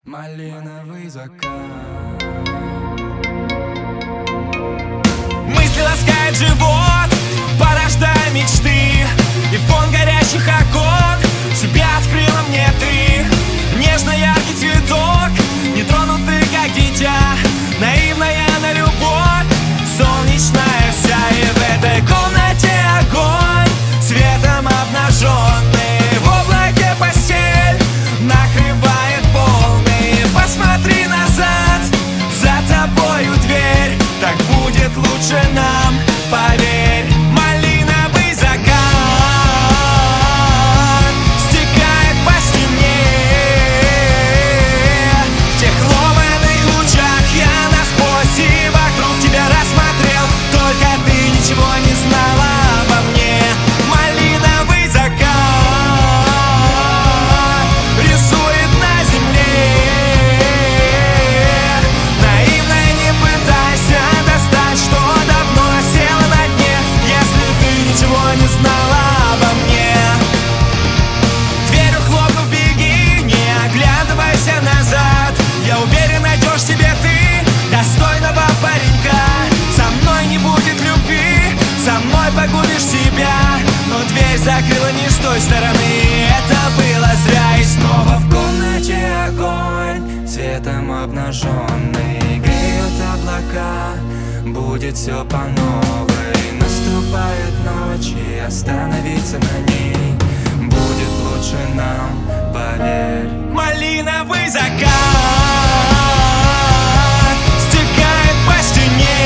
Малиновый закат. Мысли ласкает живот, порождая мечты. И фон горящих окон себя открыла мне ты. Нежно-яркий цветок, нетронутый, как дитя. Наивная на любовь, солнечная вся. И в этой комнате огонь, светом обнаженный. В облаке постель накрывает волны. Посмотри назад, за тобою дверь. Так будет лучше нам, поверь. Малиновый закат стекает по стене. В тех ломаных лучах я насквозь и вокруг тебя рассмотрел. Только ты ничего не знала обо мне. Малиновый закат рисует на земле. Наивно не пытайся достать, что давно село на дне. Если ты ничего не знала обо мне. Дверью хлопнув, беги, не оглядывайся назад. Я уверен, найдешь себе ты достойного паренька. Со мной не будет любви, со мной погубишь себя. Но дверь закрыла не с той стороны, это было зря. И снова в комнате огонь, Светом обнаженный греют облака. Будет все по новой. Наступает ночь, и остановиться на ней будет лучше нам, поверь. малиновый закат стекает по стене.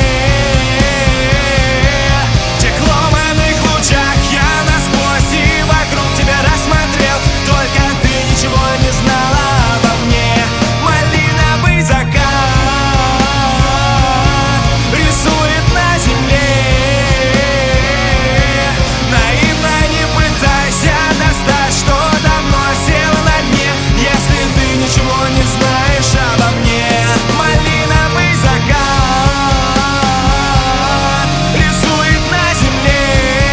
В тех ломаных лучах я насквозь и вокруг тебя рассмотрел. Только ты ничего не знала обо мне. Малиновый закат рисует на земле. Наивно не пытайся достать, что давно село на дне. Если ты ничего не знаешь обо мне. Малиновый закат рисует на земле.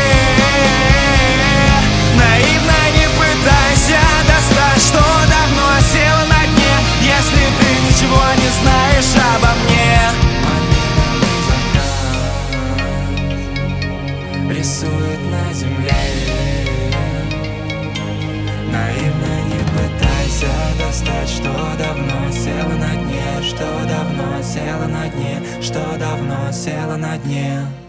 Наивно не пытайся достать, что давно село на дне. Если ты ничего не знаешь обо мне. Рисует на земле. Наивно не пытайся достать, что давно село на дне. Что давно село на дне. Что давно село на дне.